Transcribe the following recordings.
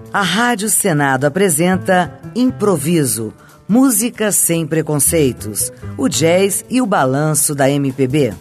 A Rádio Senado apresenta Improviso, música sem preconceitos, o jazz e o balanço da MPB.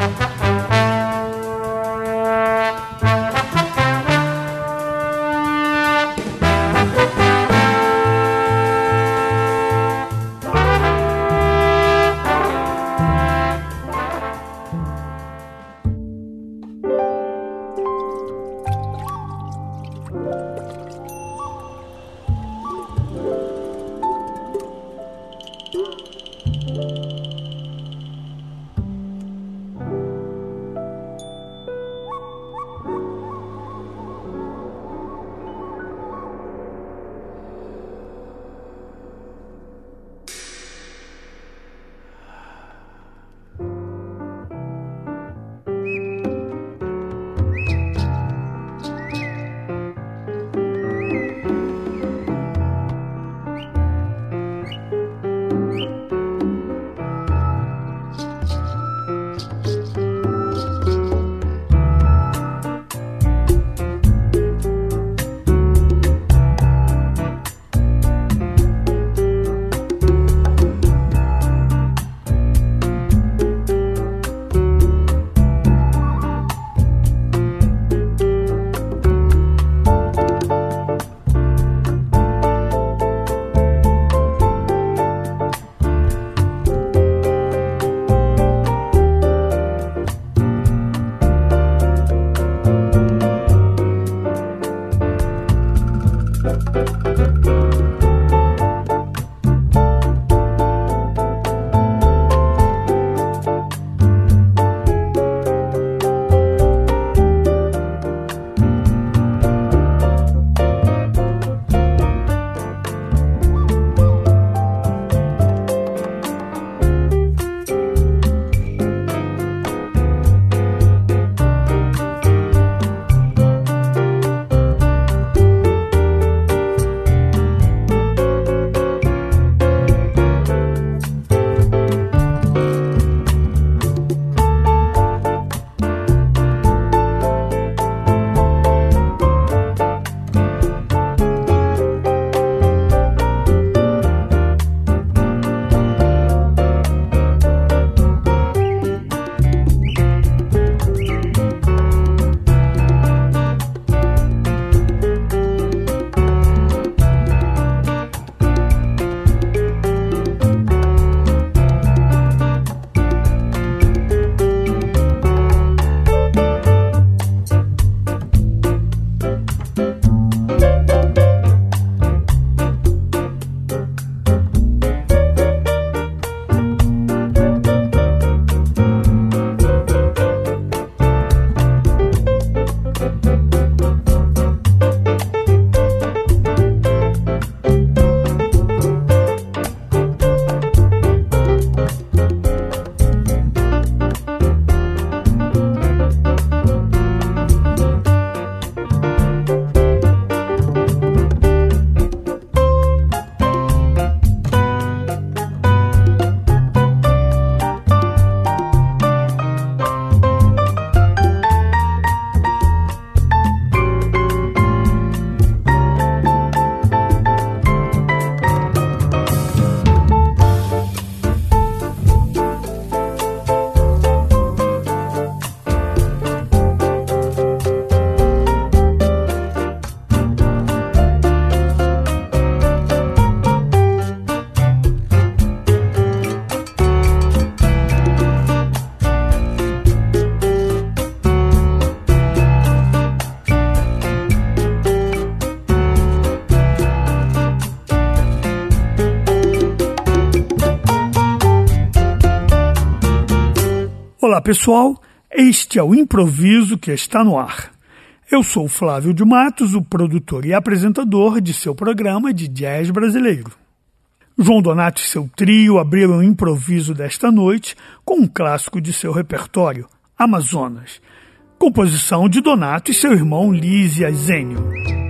Olá pessoal, este é o Improviso que está no ar. Eu sou Flávio de Matos, o produtor e apresentador de seu programa de jazz brasileiro. João Donato e seu trio abriram o improviso desta noite com um clássico de seu repertório, Amazonas, composição de Donato e seu irmão Lísia Zênio.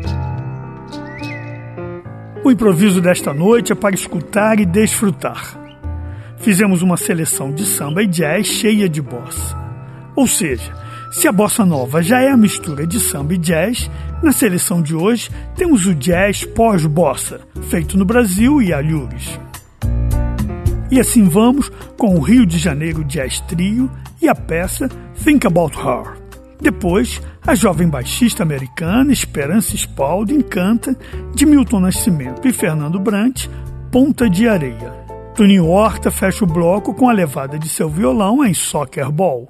O improviso desta noite é para escutar e desfrutar. Fizemos uma seleção de samba e jazz cheia de bossa. Ou seja, Se a bossa nova já é a mistura de samba e jazz, na seleção de hoje temos o jazz pós-bossa, feito no Brasil e alhures. E assim vamos com o Rio de Janeiro Jazz Trio e a peça Think About Her. Depois, a jovem baixista americana Esperança Spalding canta, de Milton Nascimento e Fernando Brant, Ponta de Areia. Toninho Horta fecha o bloco com a levada de seu violão em Soccer Ball.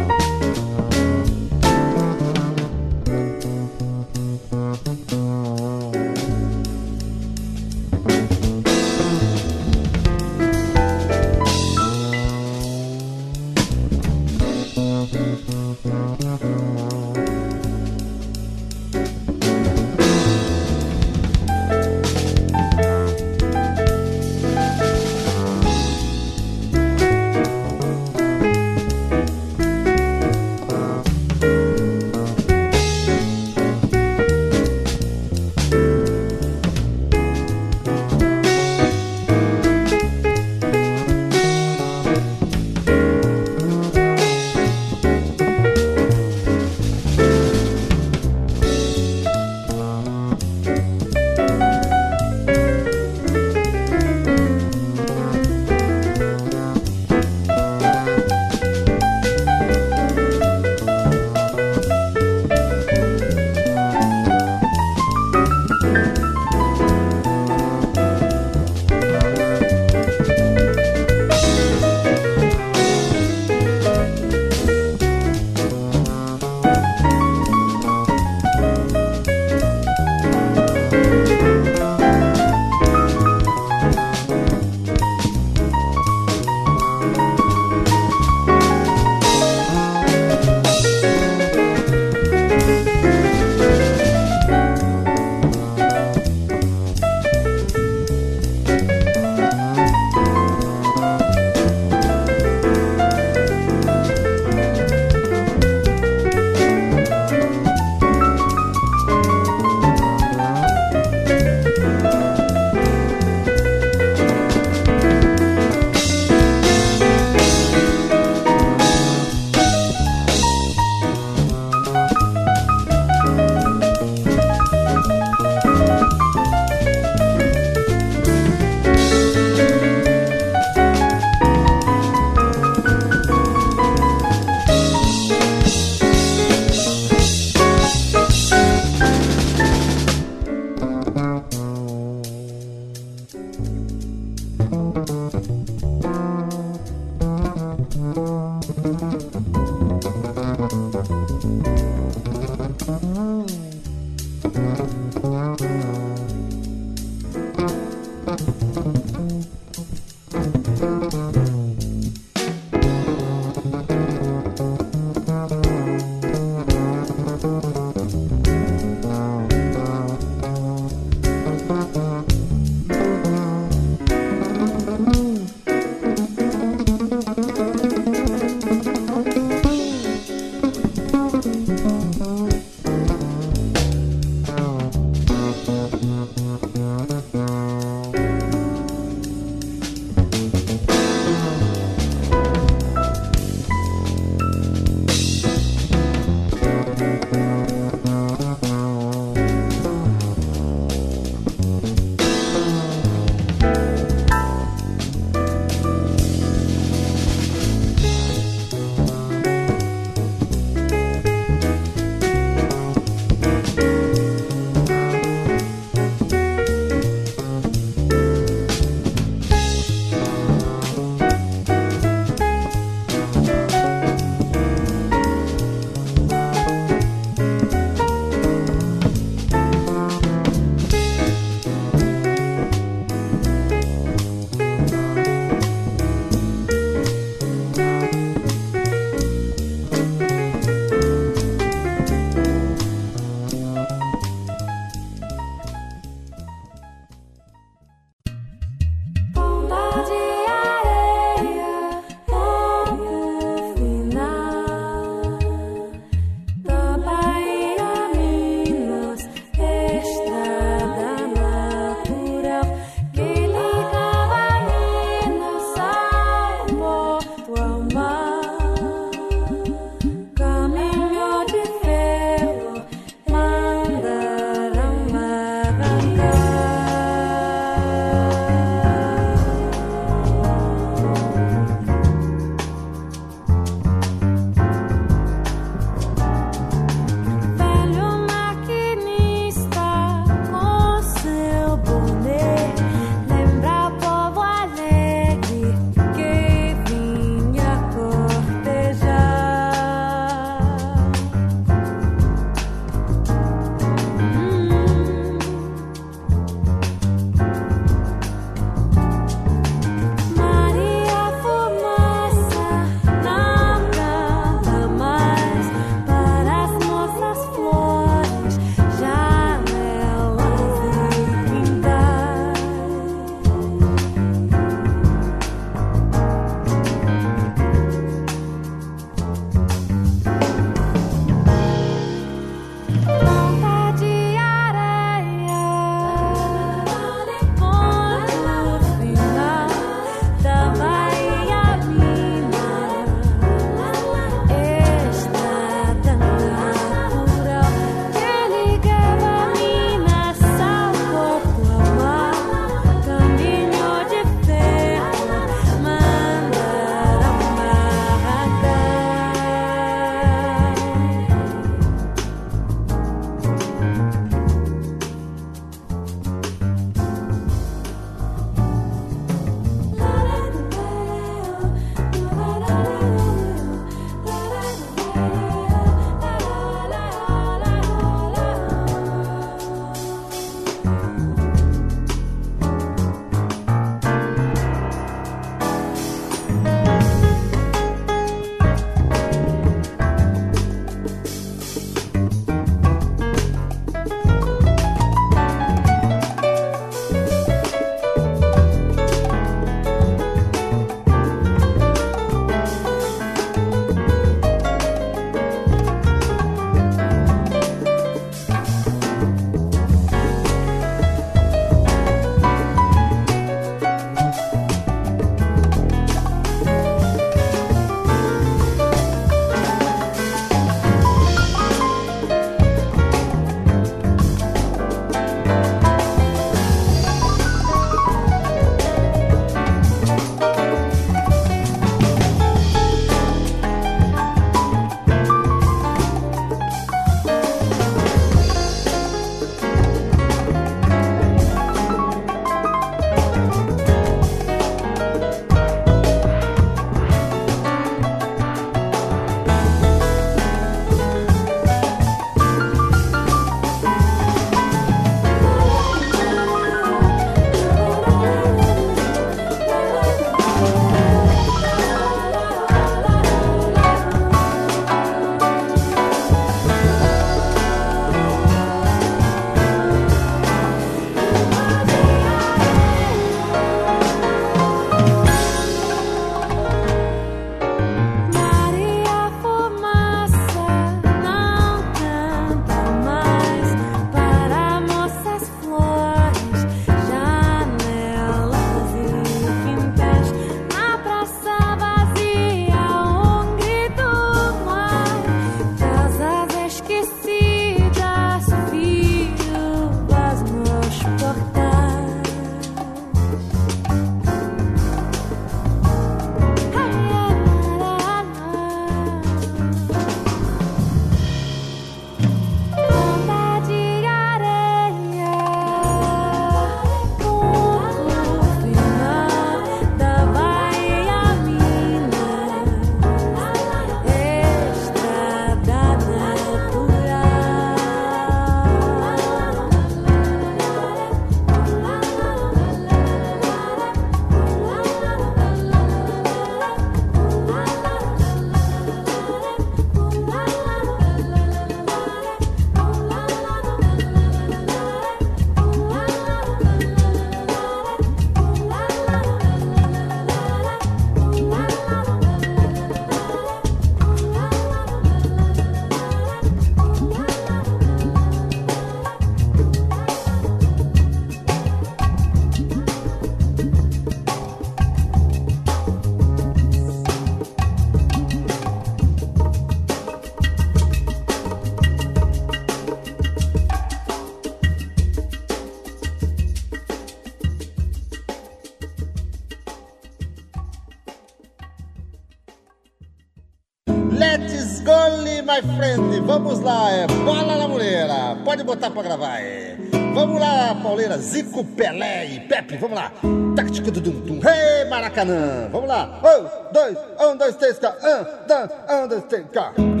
my friend, vamos lá, bola na mulher, pode botar pra gravar, Vamos lá, pauleira, Zico, Pelé e Pepe, vamos lá. Hey, Maracanã, vamos lá. 1, 2, 3, 4, 1, 2, 3, 4.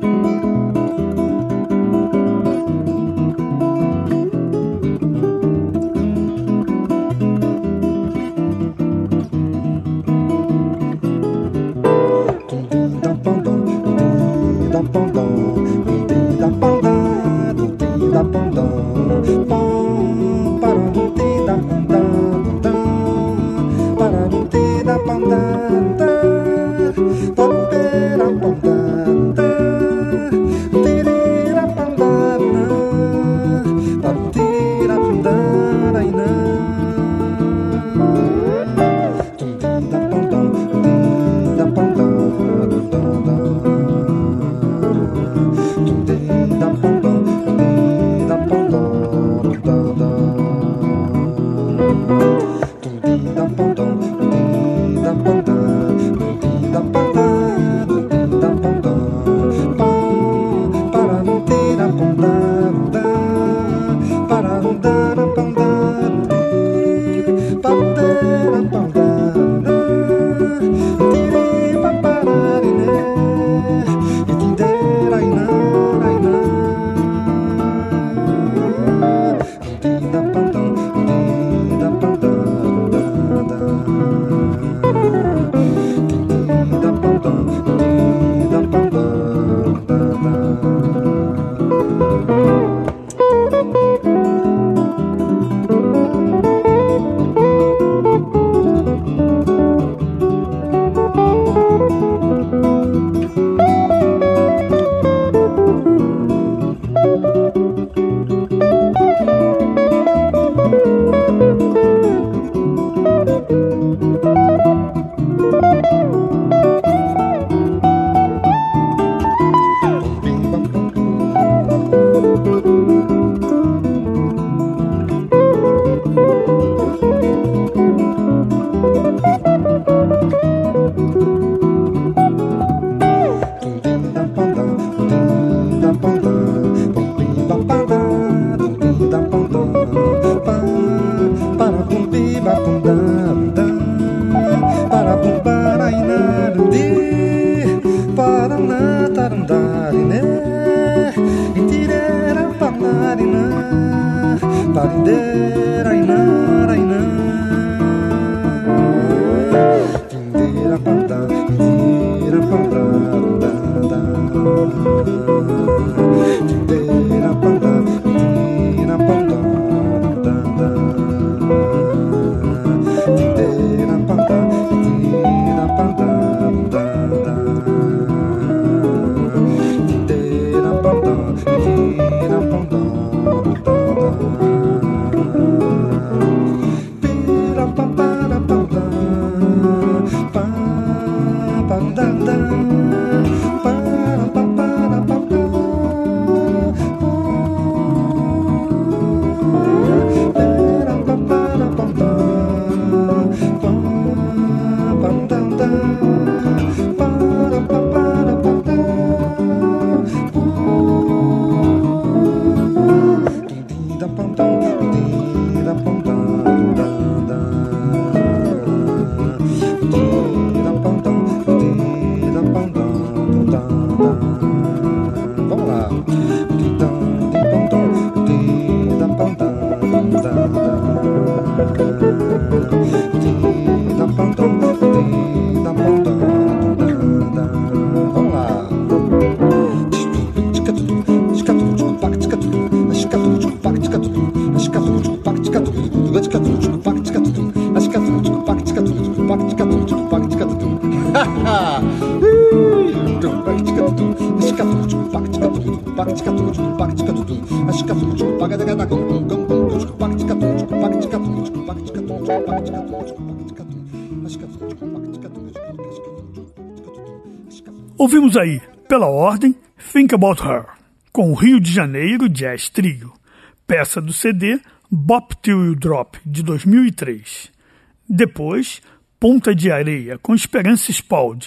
Ouvimos aí, pela ordem, Think About Her, com o Rio de Janeiro Jazz Trio, peça do CD Bop Till You Drop, de 2003. Depois, Ponta de Areia, com Esperança Spalding,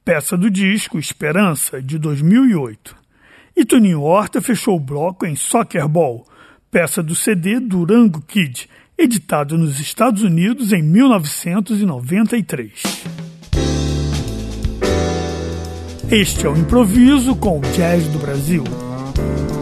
peça do disco Esperança, de 2008. E Toninho Horta fechou o bloco em Soccer Ball, peça do CD Durango Kid, editado nos Estados Unidos em 1993. Este é o Improviso com o Jazz do Brasil.